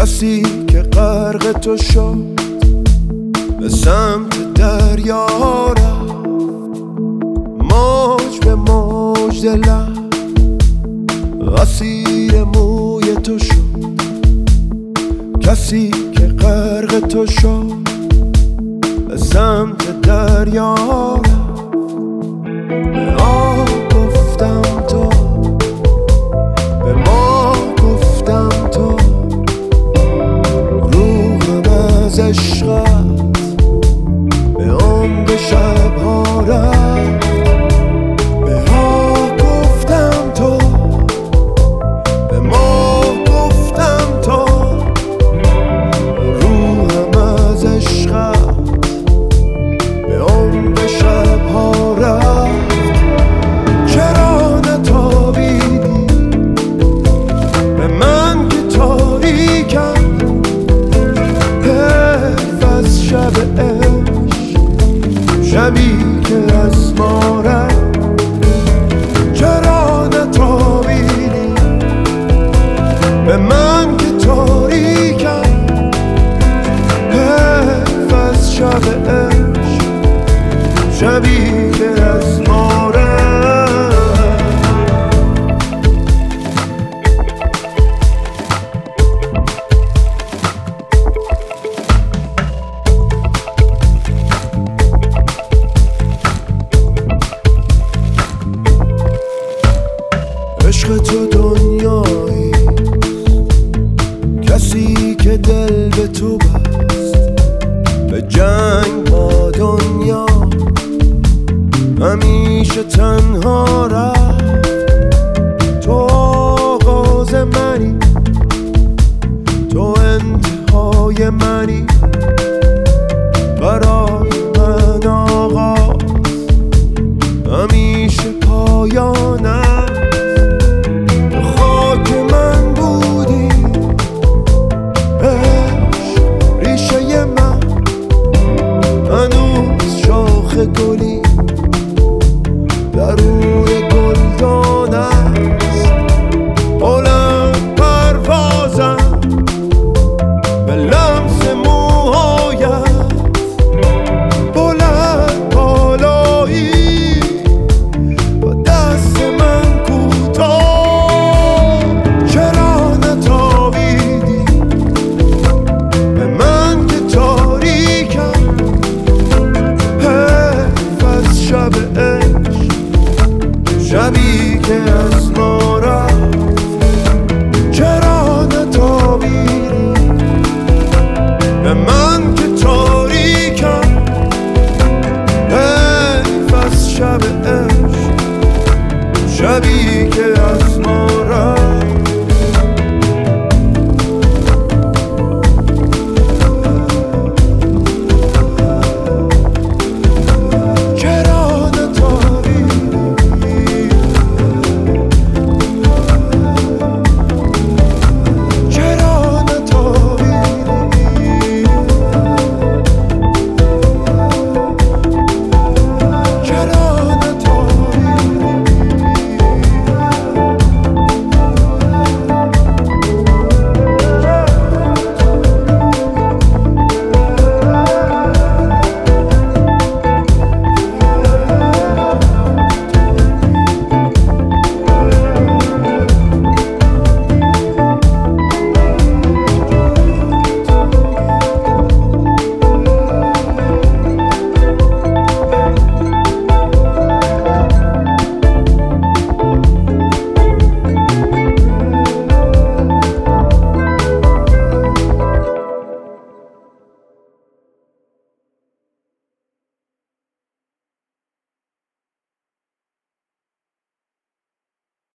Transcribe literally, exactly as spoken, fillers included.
کسی که غرق تو شد به سمت دریا رفت، موج به موج دلم اسیر موی تو شد. کسی که غرق تو شد به سمت دریا رفت، به آب گفتم تو، به ما گفتم تو، روحم از عشقت به عمق شبها رفت. به ها گفتم تو، به ما گفتم تو، روحم از عشقت به عمق شبها رفت. چرا نتابیدی به من که تاریکم، حیف از شب عشق، شبی که از ما رفت. چرا نتابیدی به من که تاریکم، حیف از شب عشق، شبی که از ما رفت. عشق تو دنیایی، کسی که دل به تو بست، به جنگ با دنیا همیشه تنها رفت. تو آغاز منی، تو انتهای منی،